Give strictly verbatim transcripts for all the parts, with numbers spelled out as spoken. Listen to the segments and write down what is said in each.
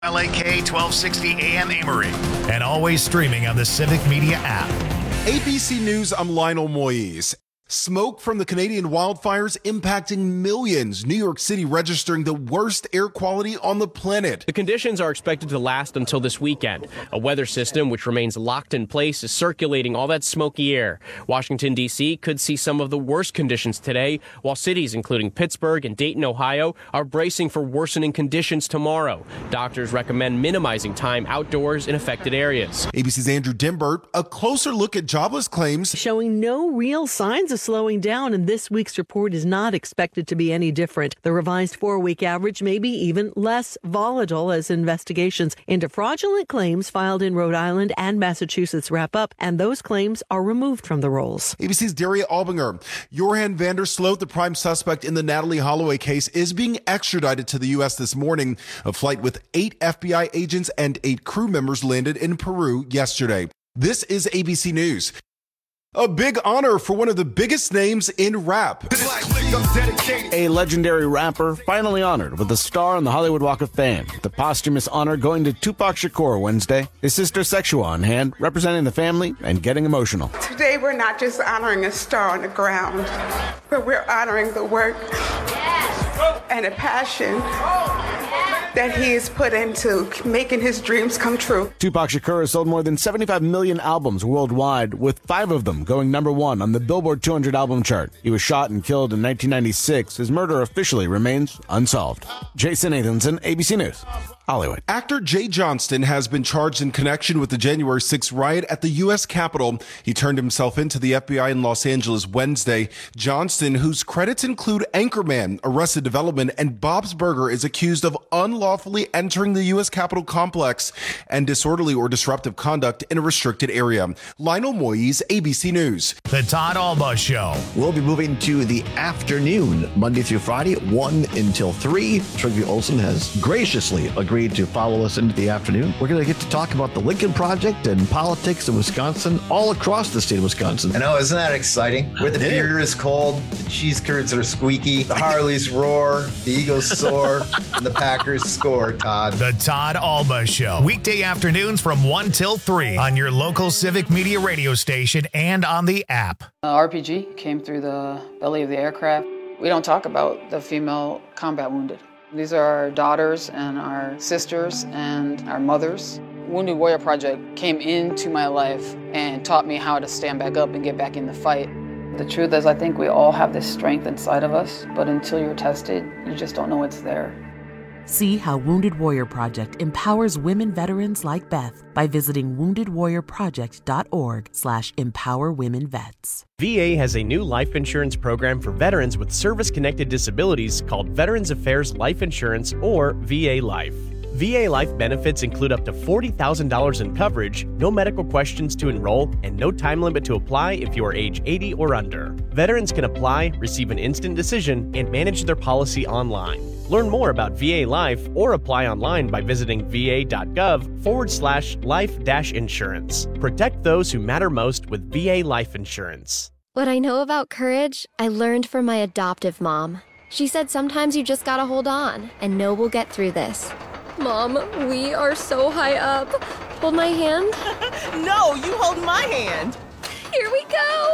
L A K twelve sixty A M Amory, and always streaming on the Civic Media app. A B C News, I'm Lionel Moise. Smoke from the Canadian wildfires impacting millions. New York City registering the worst air quality on the planet. The conditions are expected to last until this weekend. A weather system which remains locked in place is circulating all that smoky air. Washington, D C could see some of the worst conditions today, while cities including Pittsburgh and Dayton, Ohio, are bracing for worsening conditions tomorrow. Doctors recommend minimizing time outdoors in affected areas. A B C's Andrew Dimbert, a closer look at jobless claims. Showing no real signs of slowing down, and this week's report is not expected to be any different. The revised four-week average may be even less volatile as investigations into fraudulent claims filed in Rhode Island and Massachusetts wrap up, and those claims are removed from the rolls. A B C's Daria Albinger. Johan van der Sloot, the prime suspect in the Natalie Holloway case, is being extradited to the U S this morning. A flight with eight F B I agents and eight crew members landed in Peru yesterday. This is A B C News. A big honor for one of the biggest names in rap. A legendary rapper finally honored with a star on the Hollywood Walk of Fame. The posthumous honor going to Tupac Shakur Wednesday. His sister Sexua on hand, representing the family and getting emotional. Today we're not just honoring a star on the ground, but we're honoring the work and the passion that he has put into making his dreams come true. Tupac Shakur has sold more than seventy-five million albums worldwide, with five of them going number one on the Billboard two hundred album chart. He was shot and killed in nineteen ninety-six. His murder officially remains unsolved. Jason Nathanson, A B C News, Hollywood. Actor Jay Johnston has been charged in connection with the January sixth riot at the U S Capitol. He turned himself into the F B I in Los Angeles Wednesday. Johnston, whose credits include Anchorman, Arrested Development, and Bob's Burger, is accused of unlawfully entering the U S Capitol complex and disorderly or disruptive conduct in a restricted area. Lionel Moise, A B C News. The Todd Alba Show. We'll be moving to the afternoon, Monday through Friday, one until three. Trygve Olsen has graciously agreed to follow us into the afternoon. We're going to get to talk about the Lincoln Project and politics in Wisconsin, all across the state of Wisconsin. I know, isn't that exciting? Where the beer is cold, the cheese curds are squeaky, the Harleys roar, the Eagles soar, and the Packers score, Todd. The Todd Alba Show. Weekday afternoons from one till three on your local Civic Media radio station and on the app. Uh, R P G came through the belly of the aircraft. We don't talk about the female combat wounded. These are our daughters and our sisters and our mothers. Wounded Warrior Project came into my life and taught me how to stand back up and get back in the fight. The truth is, I think we all have this strength inside of us, but until you're tested, you just don't know it's there. See how Wounded Warrior Project empowers women veterans like Beth by visiting wounded warrior project dot org slash empower women vets. V A has a new life insurance program for veterans with service-connected disabilities called Veterans Affairs Life Insurance, or V A Life. V A Life benefits include up to forty thousand dollars in coverage, no medical questions to enroll, and no time limit to apply if you are age eighty or under. Veterans can apply, receive an instant decision, and manage their policy online. Learn more about V A Life or apply online by visiting va.gov forward slash life dash insurance. Protect those who matter most with V A Life Insurance. What I know about courage, I learned from my adoptive mom. She said sometimes you just gotta hold on and know we'll get through this. Mom, we are so high up. Hold my hand. No, you hold my hand. Here we go.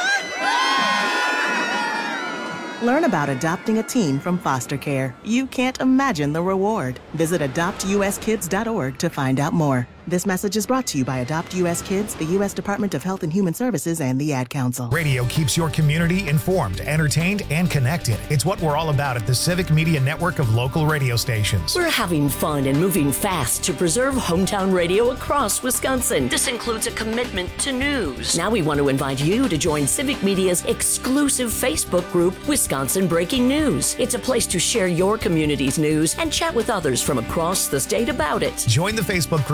Learn about adopting a teen from foster care. You can't imagine the reward. Visit adopt u s kids dot org to find out more. This message is brought to you by Adopt U S Kids, the U S Department of Health and Human Services, and the Ad Council. Radio keeps your community informed, entertained, and connected. It's what we're all about at the Civic Media Network of local radio stations. We're having fun and moving fast to preserve hometown radio across Wisconsin. This includes a commitment to news. Now we want to invite you to join Civic Media's exclusive Facebook group, Wisconsin Breaking News. It's a place to share your community's news and chat with others from across the state about it. Join the Facebook group, Wisconsin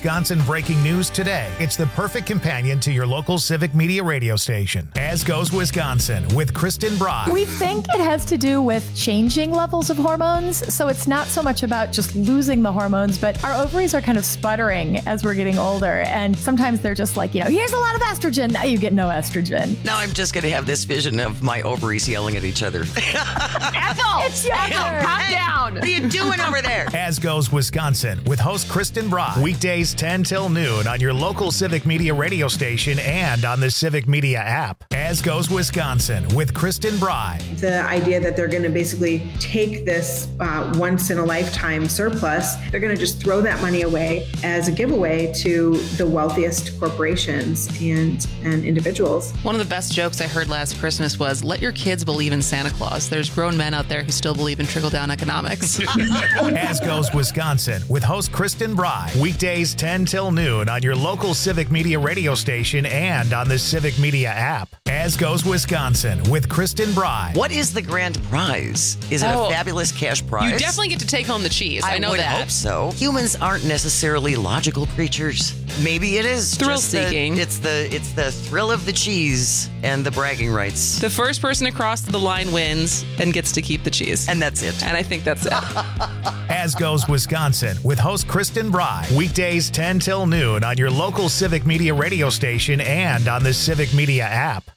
Wisconsin breaking news today. It's the perfect companion to your local Civic Media radio station. As Goes Wisconsin with Kristen Bry. We think it has to do with changing levels of hormones. So it's not so much about just losing the hormones, but our ovaries are kind of sputtering as we're getting older. And sometimes they're just like, you know, here's a lot of estrogen. Now you get no estrogen. Now I'm just going to have this vision of my ovaries yelling at each other. Ethel! It's Ethel! Calm Hey, down! What are you doing over there? As Goes Wisconsin with host Kristen Bry. Weekdays ten till noon on your local Civic Media radio station and on the Civic Media app. As Goes Wisconsin with Kristen Bry. The idea that they're going to basically take this uh, once-in-a-lifetime surplus, they're going to just throw that money away as a giveaway to the wealthiest corporations and, and individuals. One of the best jokes I heard last Christmas was, let your kids believe in Santa Claus. There's grown men out there who still believe in trickle-down economics. As Goes Wisconsin with host Kristen Bry. Weekdays ten till noon on your local Civic Media radio station and on the Civic Media app. As Goes Wisconsin with Kristen Bry. What is the grand prize? Is it Oh, a fabulous cash prize? You definitely get to take home the cheese. I, I know would that. hope so. Humans aren't necessarily logical creatures. Maybe it is Thrill just the- seeking. it's the it's the thrill of the cheese and the bragging rights. The first person across the line wins and gets to keep the cheese. And that's it. And I think that's it. As Goes Wisconsin with host Kristen Bry. Weekdays ten till noon on your local Civic Media radio station and on the Civic Media app.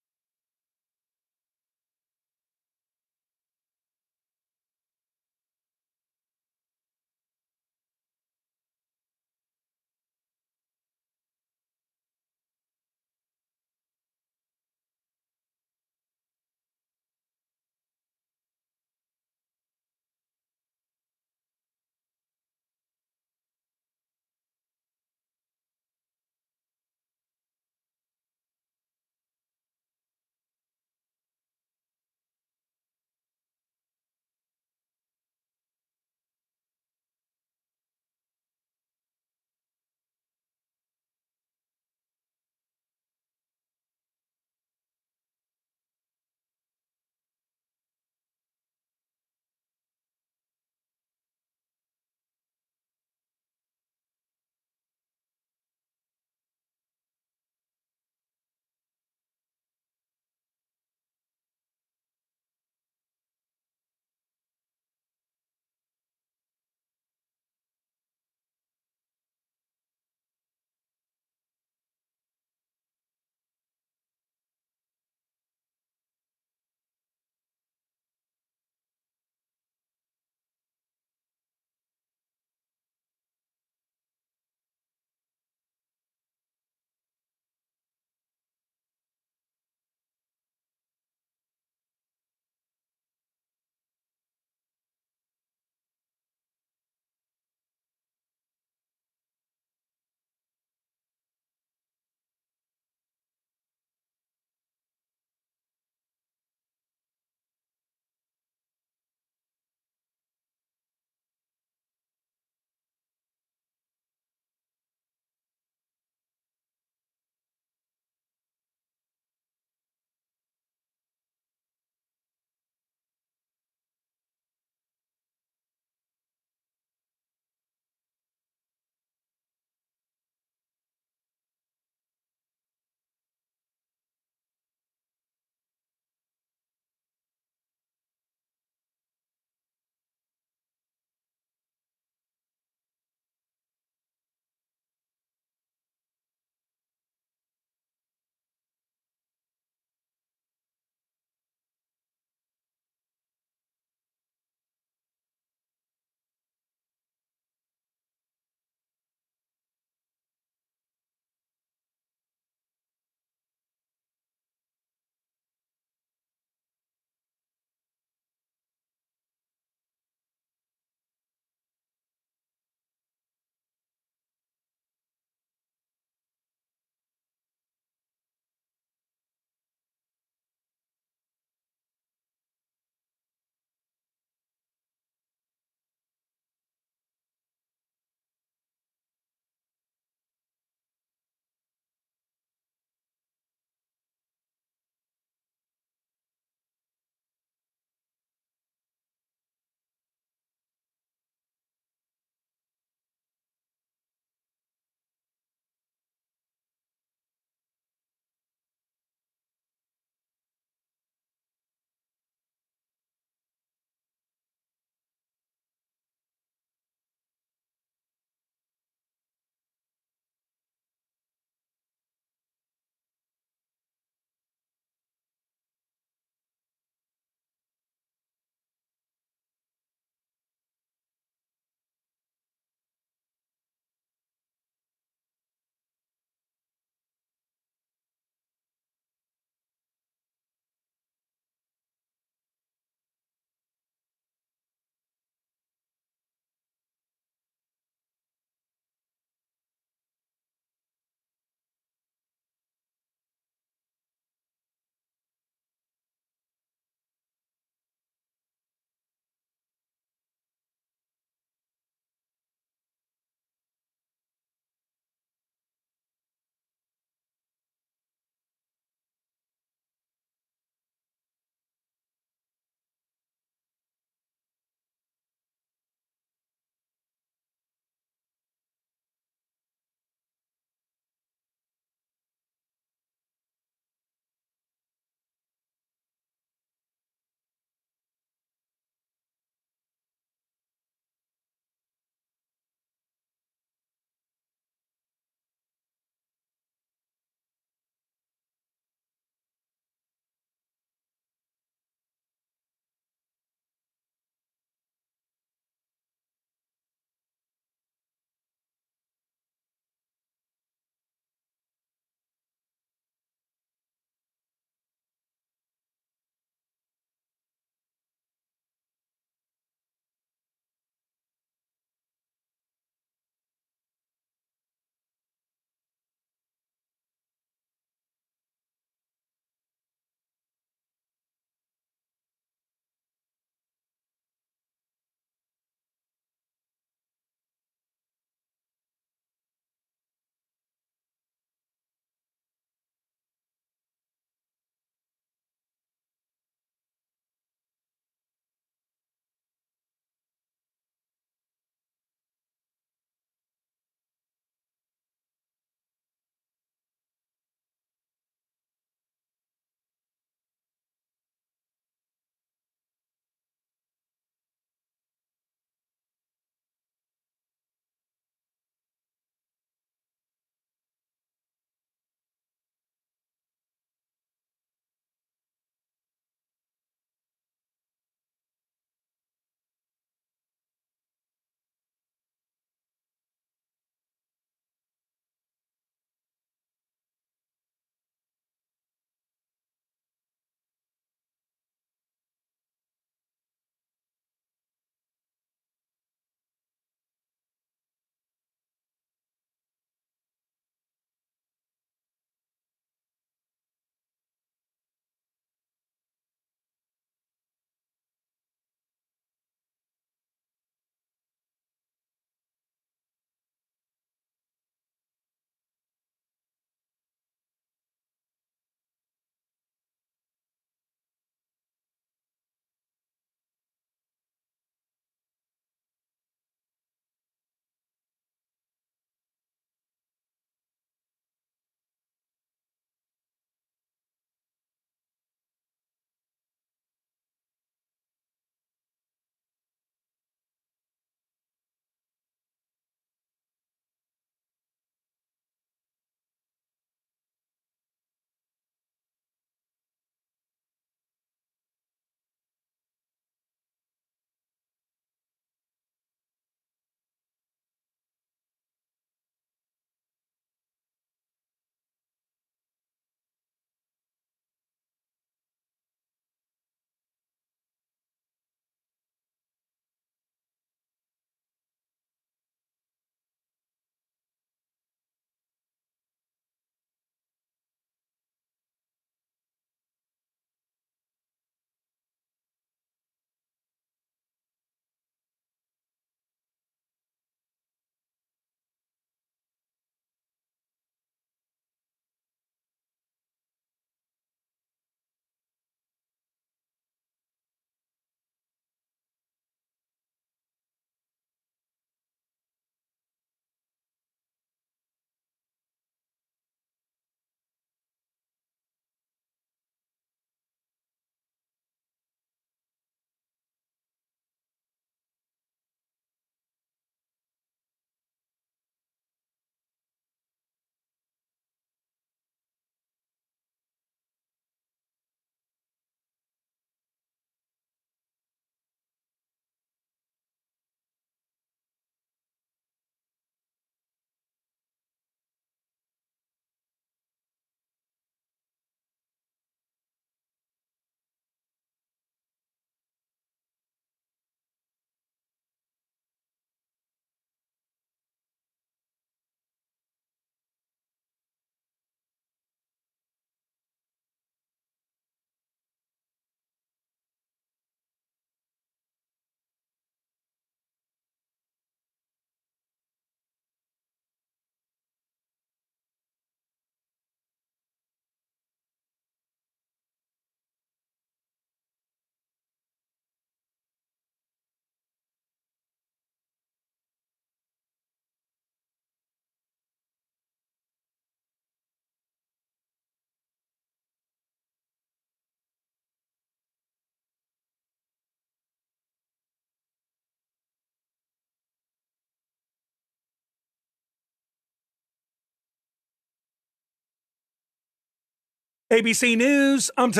A B C News, I'm Tom.